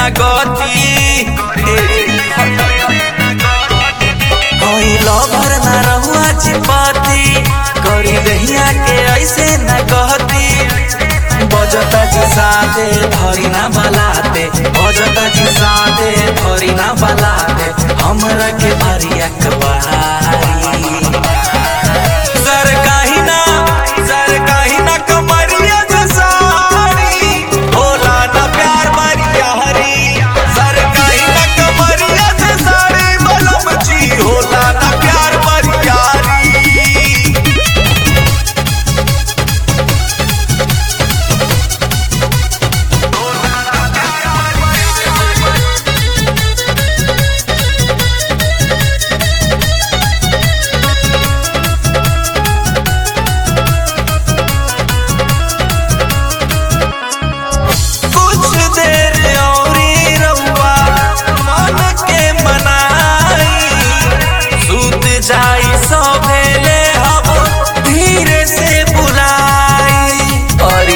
ना गति लभर ना रहुआ चिपती करी दहिया के ऐसे न कहती बजता जी सादे धरी ना बलाते बजता जी सादे धरी ना बलाते हमरा के भारी अखबारी सर कहीं ना कमरिया जसारी होला ना प्यार मरिया हरी सर कहीं ना कमरिया जसारी बलम जी होला ना प्यार मरिया जाई सभेले हम धीरे से बुलाई अरे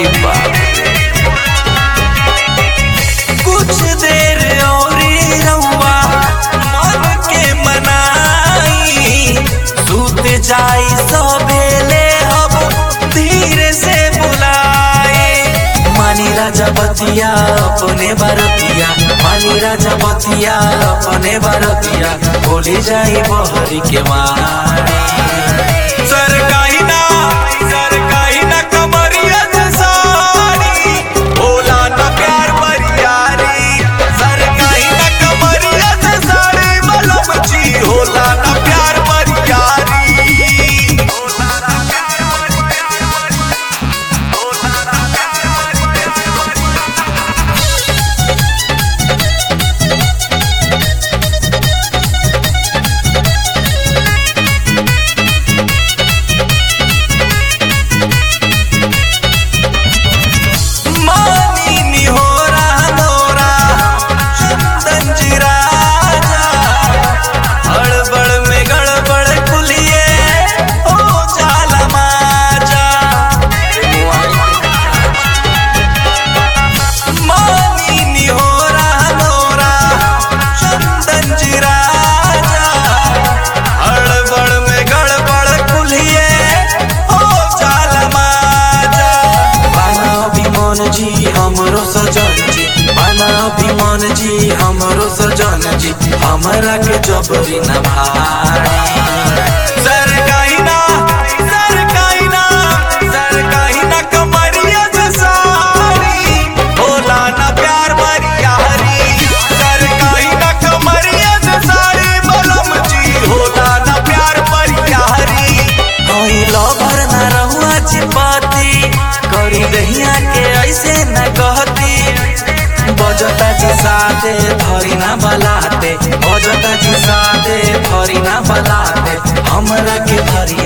कुछ देर औरी रहुआ मन के मनाई सूत जाई सभेले हम धीरे से बुलाई मानी राजा बतिया अपने बरतिया मानी राजा बतिया अपने बरतिया बोली जाई बहरी के मारी सर कहीं ना कमरिया जसारी बोला ना प्यार मरियारी सर कहीं ना कमरिया जसारी बलम जी होला ना प्यार मरियारी हमरो सजन जी बना अभिमान जी हमरो सजन जी हमरा के जबरी न भारी सर कहीं ना कमरिया जसारी होला ना प्यार मरिया हरी सर कहीं ना कमरिया जसारी बलम जी होला ना प्यार मरिया हरी कहीं लभर ना रहुआ चिपती करी दहिया के ऐसे न कहती बजता जी सादे धरी ना बलाते बजता जी सादे धरी ना बलाते हमरा के धरी